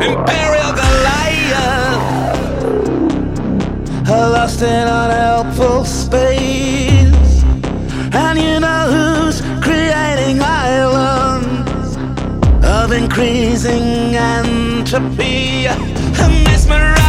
Imperial Goliath, lost in unhelpful space. And you know who's creating islands of increasing entropy? Mesmerized